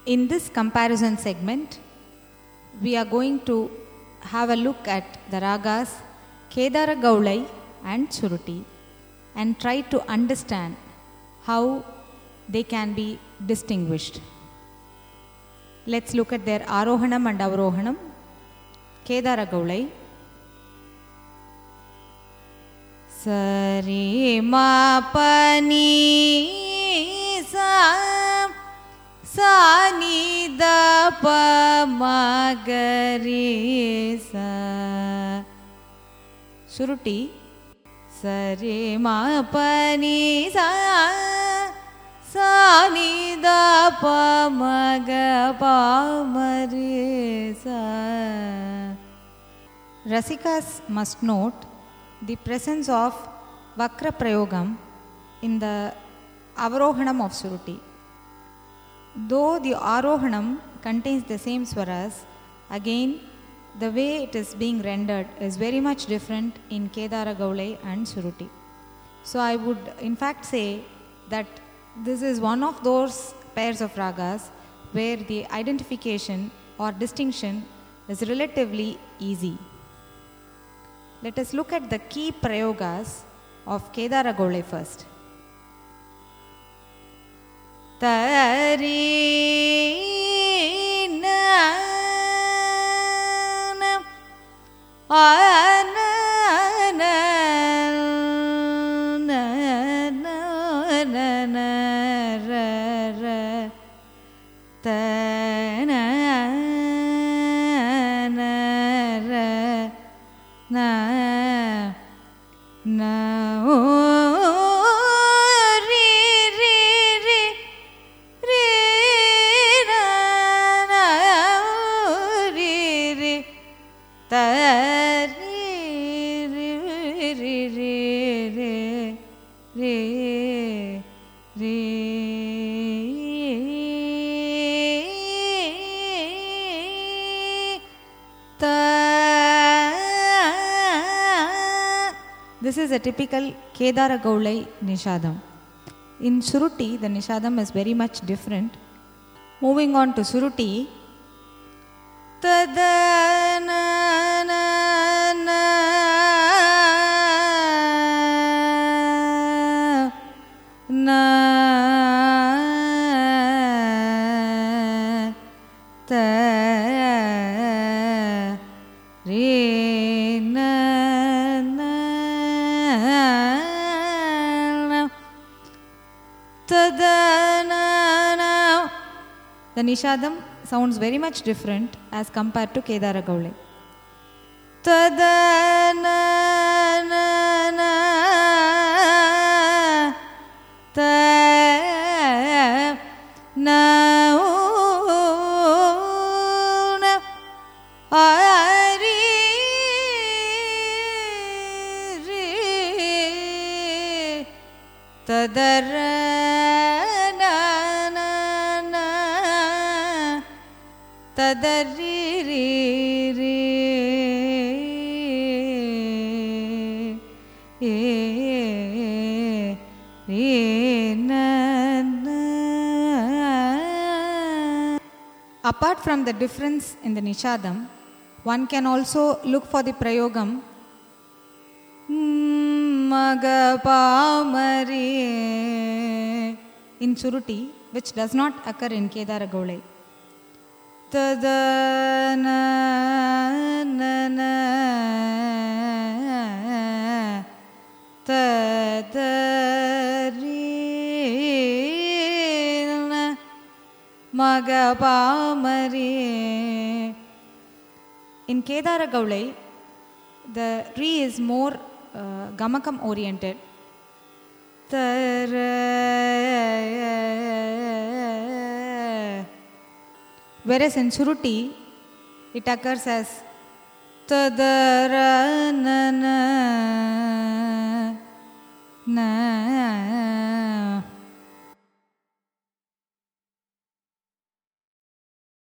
In this comparison segment, we are going to have a look at the ragas Kedara Gaulai and Suruti and try to understand how they can be distinguished. Let's look at their Arohanam and Avrohanam. Kedara Gaulai. Sari ma pa ni sa sa ni da pa ma ga re sa. Suruti. Sari ma pa ni sa sa ni da pa ma ga pa ma re sa. Rasikas must note the presence of Vakra Prayogam in the Avrohanam of Suruti. Though the Arohanam contains the same swaras, again the way it is being rendered is very much different in Kedara Gaulai and Suruti. So I would in fact say that this is one of those pairs of ragas where the identification or distinction is relatively easy. Let us look at the key prayogas of Kedara Gaulai first. Tari na na na na na ra ta na na ra na na o re re re re na na o re re ta re re re re re re This is a typical Kedara Gaulai Nishadam. In Suruti, the Nishadam is very much different. Moving on to Suruti. Tada na na na na ta re na na tada na na. The Nishadam sounds very much different as compared to Kedara Gaulai. Tada na na na ta na o na a re re tadara na na na tadari re re re na na. Apart from the difference in the Nishadam, one can also look for the Prayogam Maga pa ma re in Suruti, which does not occur in Kedara Gaulai. Tada na na na tada re na maga pa ma re. In Kedara Gaulai, the re is more gamakam oriented. Whereas in Suruti, it occurs as tadara na na na